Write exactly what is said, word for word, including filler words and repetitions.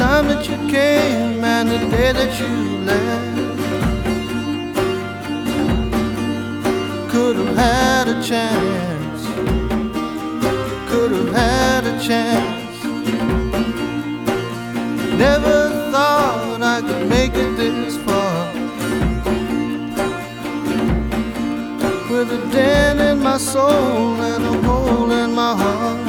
time that you came and the day that you left. Could have had a chance, could have had a chance. Never thought I could make it this far. With a dent in my soul and a hole in my heart.